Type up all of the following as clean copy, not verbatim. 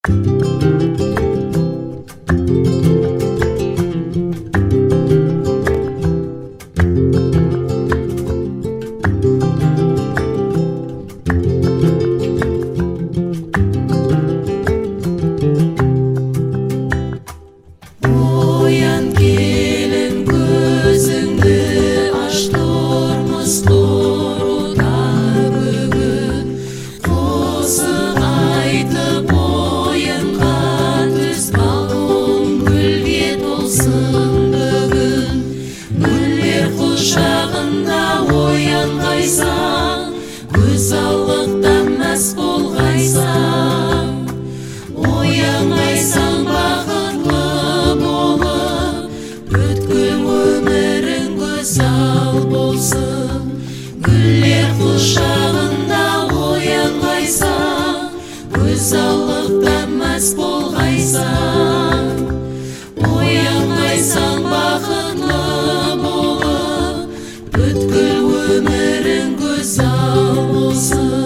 Көзаллықтан мәс болғайсаң, оянғайсаң бақытлы болып, бүткіл өмірің көзал болсын. Гүлдер құшағында оянғайсаң, көзаллықтан мәс болғайсаң, оянғайсаң бақытлы болып, бүткіл өмірің көзал болсын.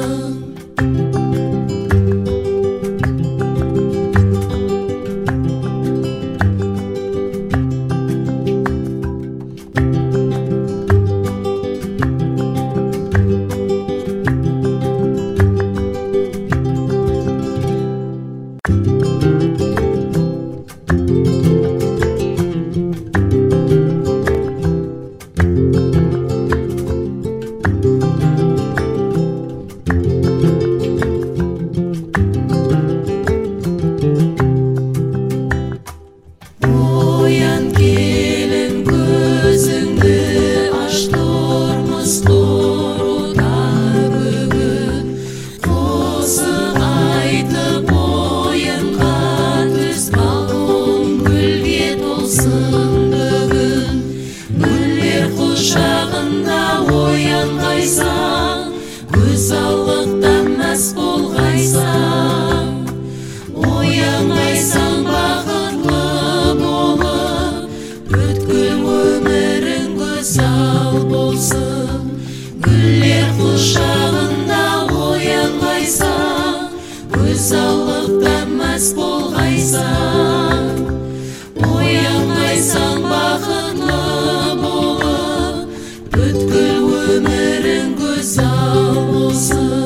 Көзаллықтан мәс болғайсаң, оянғайсаң бақытлы болып, бүткіл өмірің көзал болсын. Гүлдер құшағында оянғайсаң, көзаллықтан мәс болғайсаң, оянғайсаң бақытлы болып, бүткіл өмірің көзал болсын.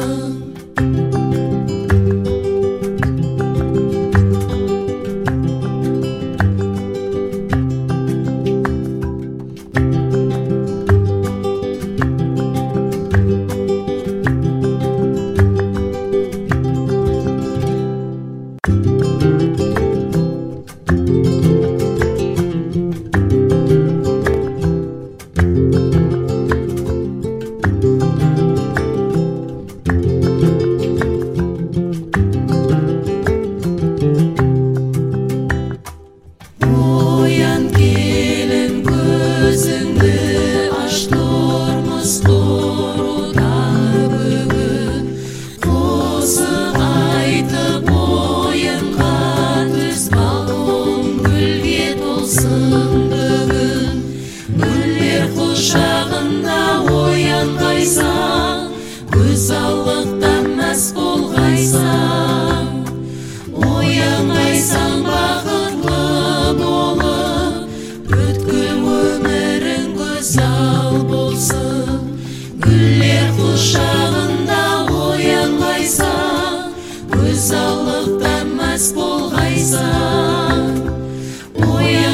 Көзаллықтан мәс болғайсаң, оянғайсаң бақытлы болып, бүткіл өмірің көзал болсын. Гүлдер құшағында оянғайсаң, көзаллықтан мәс болғайсаң,